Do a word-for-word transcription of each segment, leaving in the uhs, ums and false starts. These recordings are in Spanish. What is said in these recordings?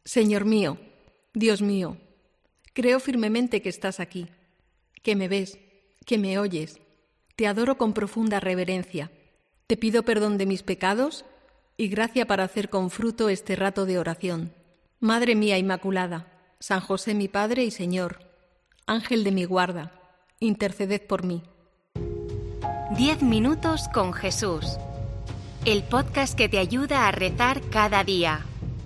Señor mío, Dios mío, creo firmemente que estás aquí, que me ves, que me oyes. Te adoro con profunda reverencia. Te pido perdón de mis pecados y gracia para hacer con fruto este rato de oración. Madre mía Inmaculada, San José mi Padre y Señor, Ángel de mi guarda, interceded por mí. Diez minutos con Jesús. El podcast que te ayuda a rezar cada día.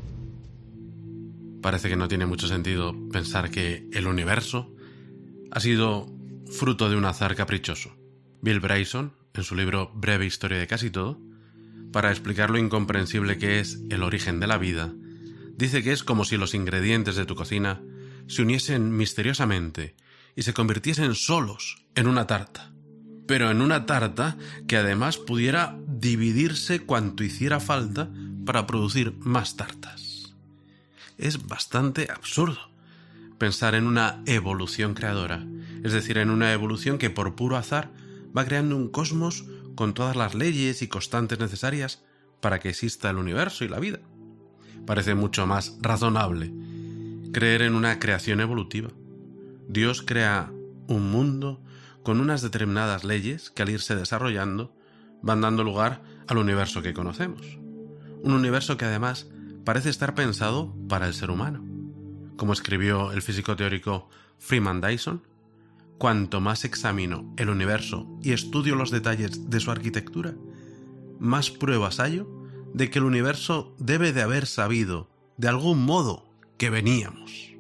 Parece que no tiene mucho sentido pensar que el universo ha sido fruto de un azar caprichoso. Bill Bryson, en su libro Breve Historia de Casi Todo, para explicar lo incomprensible que es el origen de la vida, dice que es como si los ingredientes de tu cocina se uniesen misteriosamente y se convirtiesen solos en una tarta. Pero en una tarta que además pudiera dividirse cuanto hiciera falta para producir más tartas. Es bastante absurdo pensar en una evolución creadora, es decir, en una evolución que por puro azar va creando un cosmos con todas las leyes y constantes necesarias para que exista el universo y la vida. Parece mucho más razonable creer en una creación evolutiva. Dios crea un mundo con unas determinadas leyes que al irse desarrollando van dando lugar al universo que conocemos. Un universo que además parece estar pensado para el ser humano. Como escribió el físico teórico Freeman Dyson, cuanto más examino el universo y estudio los detalles de su arquitectura, más pruebas hallo de que el universo debe de haber sabido, de algún modo, que veníamos.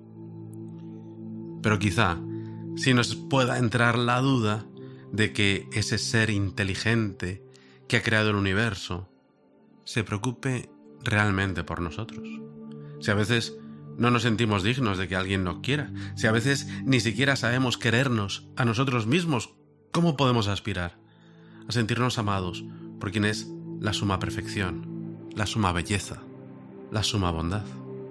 Pero quizá si nos pueda entrar la duda de que ese ser inteligente que ha creado el universo se preocupe realmente por nosotros. Si a veces no nos sentimos dignos de que alguien nos quiera, si a veces ni siquiera sabemos querernos a nosotros mismos, ¿cómo podemos aspirar a sentirnos amados por quien es la suma perfección, la suma belleza, la suma bondad?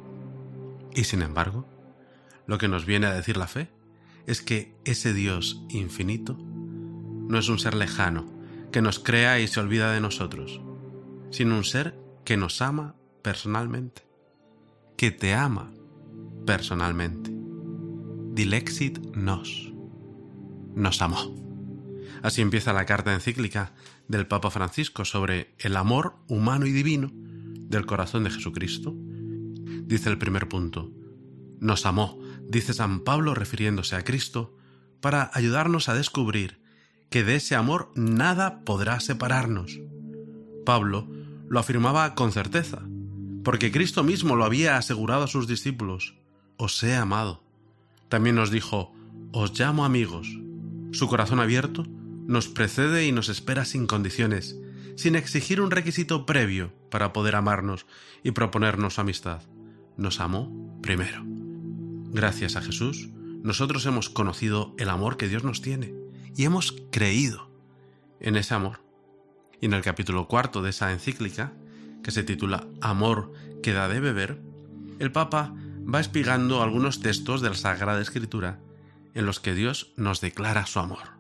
Y sin embargo, lo que nos viene a decir la fe es que ese Dios infinito no es un ser lejano que nos crea y se olvida de nosotros, sino un ser que nos ama personalmente, que te ama personalmente. Dilexit nos. Nos amó. Así empieza la carta encíclica del Papa Francisco sobre el amor humano y divino del corazón de Jesucristo. Dice el primer punto: nos amó, dice San Pablo refiriéndose a Cristo, para ayudarnos a descubrir que de ese amor nada podrá separarnos. Pablo lo afirmaba con certeza, porque Cristo mismo lo había asegurado a sus discípulos: os he amado. También nos dijo: os llamo amigos. Su corazón abierto nos precede y nos espera sin condiciones, sin exigir un requisito previo para poder amarnos y proponernos amistad. Nos amó primero. Gracias a Jesús, nosotros hemos conocido el amor que Dios nos tiene y hemos creído en ese amor. Y en el capítulo cuarto de esa encíclica, que se titula Amor que da de beber, el Papa va espigando algunos textos de la Sagrada Escritura en los que Dios nos declara su amor.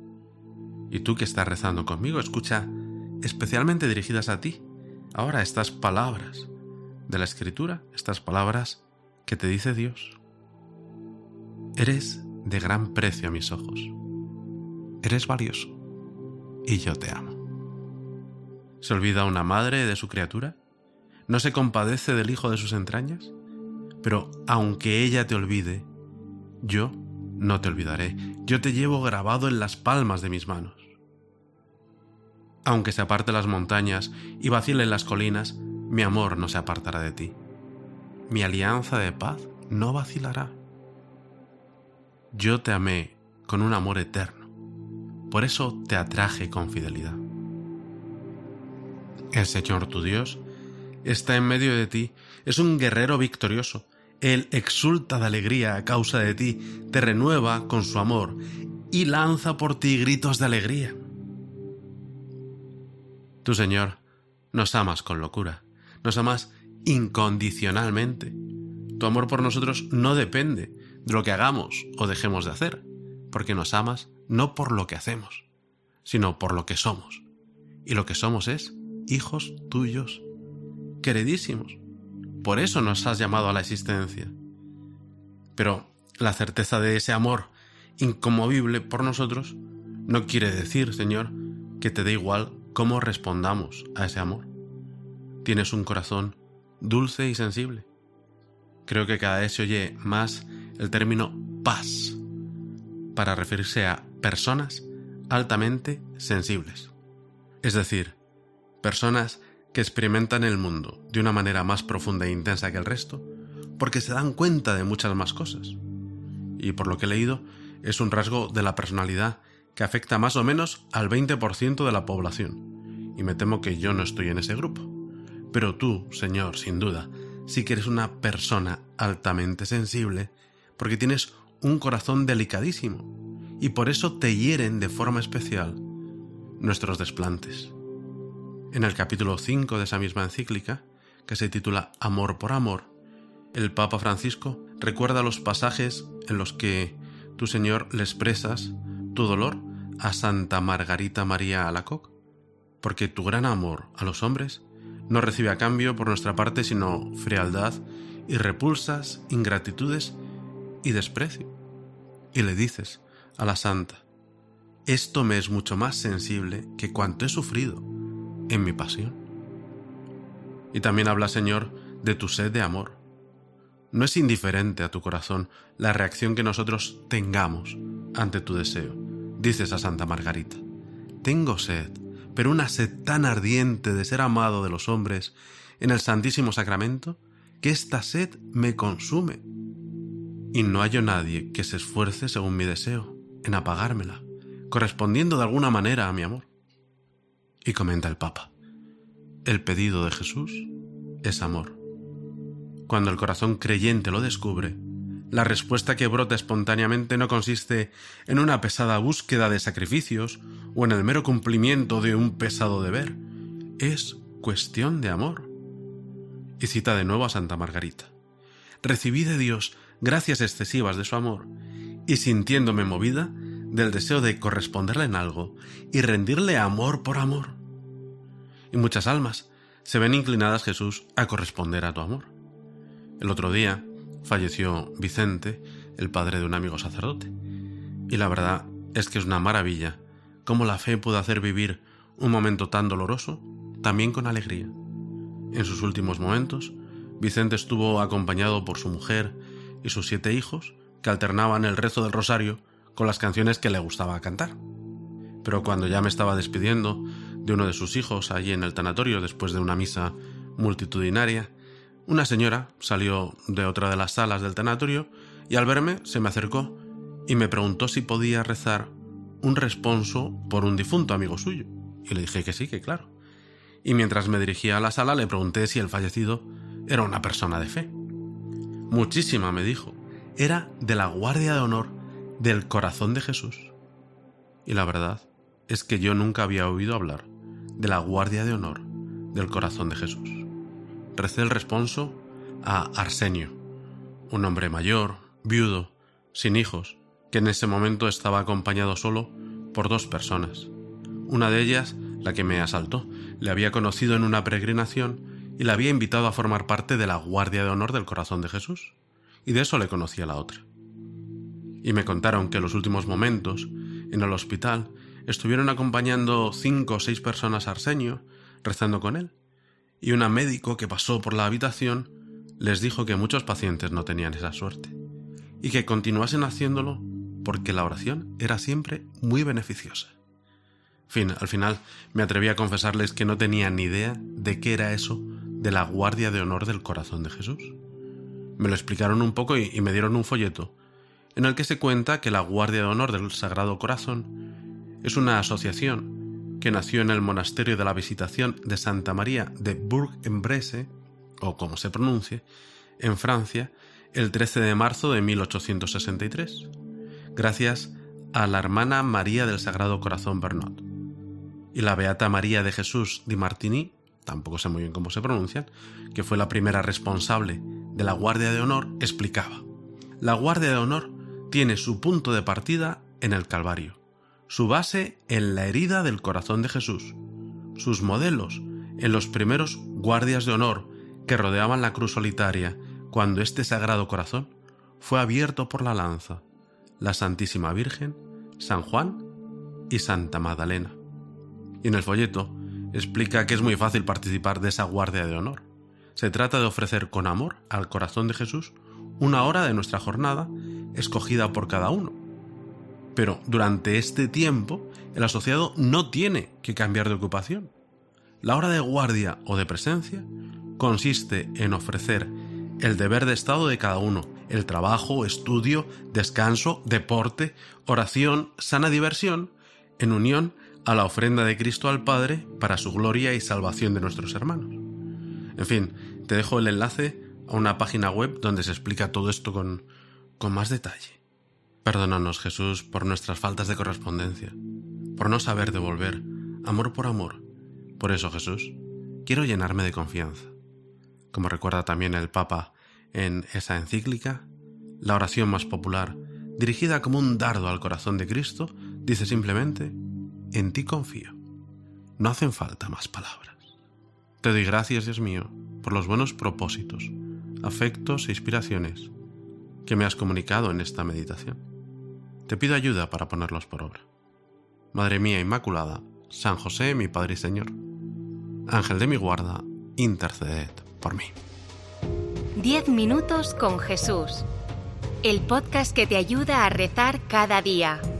Y tú que estás rezando conmigo, escucha especialmente dirigidas a ti ahora estas palabras de la Escritura, estas palabras que te dice Dios. Eres de gran precio a mis ojos. Eres valioso y yo te amo. ¿Se olvida una madre de su criatura? ¿No se compadece del hijo de sus entrañas? Pero aunque ella te olvide, yo no te olvidaré. Yo te llevo grabado en las palmas de mis manos. Aunque se aparte las montañas y vacilen las colinas, mi amor no se apartará de ti. Mi alianza de paz no vacilará. Yo te amé con un amor eterno, por eso te atraje con fidelidad. El Señor tu Dios está en medio de ti, es un guerrero victorioso. Él exulta de alegría a causa de ti, te renueva con su amor y lanza por ti gritos de alegría. Tú, Señor, nos amas con locura, nos amas incondicionalmente. Tu amor por nosotros no depende de lo que hagamos o dejemos de hacer, porque nos amas no por lo que hacemos, sino por lo que somos. Y lo que somos es hijos tuyos, queridísimos, por eso nos has llamado a la existencia. Pero la certeza de ese amor inconmovible por nosotros no quiere decir, Señor, que te dé igual cómo respondamos a ese amor. Tienes un corazón dulce y sensible. Creo que cada vez se oye más el término paz para referirse a personas altamente sensibles. Es decir, personas que experimentan el mundo de una manera más profunda e intensa que el resto porque se dan cuenta de muchas más cosas. Y por lo que he leído, es un rasgo de la personalidad que afecta más o menos al veinte por ciento de la población. Y me temo que yo no estoy en ese grupo. Pero tú, Señor, sin duda, sí que eres una persona altamente sensible porque tienes un corazón delicadísimo y por eso te hieren de forma especial nuestros desplantes. En el capítulo cinco de esa misma encíclica, que se titula Amor por Amor, el Papa Francisco recuerda los pasajes en los que tú, Señor, le expresas tu dolor a Santa Margarita María Alacoque, porque tu gran amor a los hombres no recibe a cambio por nuestra parte sino frialdad y repulsas, ingratitudes y desprecio. Y le dices a la santa: esto me es mucho más sensible que cuanto he sufrido en mi pasión. Y también habla, Señor, de tu sed de amor. No es indiferente a tu corazón la reacción que nosotros tengamos ante tu deseo. Dices a Santa Margarita: tengo sed, pero una sed tan ardiente de ser amado de los hombres en el Santísimo Sacramento, que esta sed me consume. Y no hallo nadie que se esfuerce según mi deseo en apagármela, correspondiendo de alguna manera a mi amor. Y comenta el Papa: el pedido de Jesús es amor. Cuando el corazón creyente lo descubre, la respuesta que brota espontáneamente no consiste en una pesada búsqueda de sacrificios o en el mero cumplimiento de un pesado deber. Es cuestión de amor. Y cita de nuevo a Santa Margarita: recibí de Dios gracias excesivas de su amor, y sintiéndome movida del deseo de corresponderle en algo y rendirle amor por amor. Y muchas almas se ven inclinadas, Jesús, a corresponder a tu amor. El otro día falleció Vicente, el padre de un amigo sacerdote, y la verdad es que es una maravilla cómo la fe puede hacer vivir un momento tan doloroso también con alegría. En sus últimos momentos, Vicente estuvo acompañado por su mujer y sus siete hijos, que alternaban el rezo del rosario con las canciones que le gustaba cantar. Pero cuando ya me estaba despidiendo de uno de sus hijos allí en el tanatorio después de una misa multitudinaria, una señora salió de otra de las salas del tanatorio y al verme se me acercó y me preguntó si podía rezar un responso por un difunto amigo suyo. Y le dije que sí, que claro. Y mientras me dirigía a la sala le pregunté si el fallecido era una persona de fe. Muchísima, me dijo. Era de la Guardia de Honor del Corazón de Jesús. Y la verdad es que yo nunca había oído hablar de la Guardia de Honor del Corazón de Jesús. Recé el responso a Arsenio, un hombre mayor, viudo, sin hijos, que en ese momento estaba acompañado solo por dos personas. Una de ellas, la que me asaltó, le había conocido en una peregrinación y le había invitado a formar parte de la Guardia de Honor del Corazón de Jesús, y de eso le conocía a la otra. Y me contaron que en los últimos momentos, en el hospital, estuvieron acompañando cinco o seis personas a Arsenio, rezando con él, y un médico que pasó por la habitación les dijo que muchos pacientes no tenían esa suerte, y que continuasen haciéndolo porque la oración era siempre muy beneficiosa. Fin, al final me atreví a confesarles que no tenía ni idea de qué era eso de la Guardia de Honor del Corazón de Jesús. Me lo explicaron un poco y, y me dieron un folleto en el que se cuenta que la Guardia de Honor del Sagrado Corazón es una asociación que nació en el monasterio de la Visitación de Santa María de Bourg-en-Bresse, o como se pronuncie, en Francia, el trece de marzo de mil ochocientos sesenta y tres, gracias a la hermana María del Sagrado Corazón Bernot. Y la Beata María de Jesús di Martini, tampoco sé muy bien cómo se pronuncian, que fue la primera responsable de la Guardia de Honor, explicaba: la Guardia de Honor tiene su punto de partida en el Calvario, su base en la herida del corazón de Jesús, sus modelos en los primeros guardias de honor que rodeaban la cruz solitaria cuando este Sagrado Corazón fue abierto por la lanza, la Santísima Virgen, San Juan y Santa Magdalena. Y en el folleto explica que es muy fácil participar de esa guardia de honor. Se trata de ofrecer con amor al corazón de Jesús una hora de nuestra jornada escogida por cada uno. Pero durante este tiempo el asociado no tiene que cambiar de ocupación. La hora de guardia o de presencia consiste en ofrecer el deber de estado de cada uno, el trabajo, estudio, descanso, deporte, oración, sana diversión, en unión a la ofrenda de Cristo al Padre para su gloria y salvación de nuestros hermanos. En fin, te dejo el enlace a una página web donde se explica todo esto con, con más detalle. Perdónanos, Jesús, por nuestras faltas de correspondencia, por no saber devolver amor por amor. Por eso, Jesús, quiero llenarme de confianza. Como recuerda también el Papa en esa encíclica, la oración más popular, dirigida como un dardo al corazón de Cristo, dice simplemente: en ti confío. No hacen falta más palabras. Te doy gracias, Dios mío, por los buenos propósitos, afectos e inspiraciones que me has comunicado en esta meditación. Te pido ayuda para ponerlos por obra. Madre mía Inmaculada, San José, mi Padre y Señor, Ángel de mi guarda, interceded por mí. Diez minutos con Jesús. El podcast que te ayuda a rezar cada día.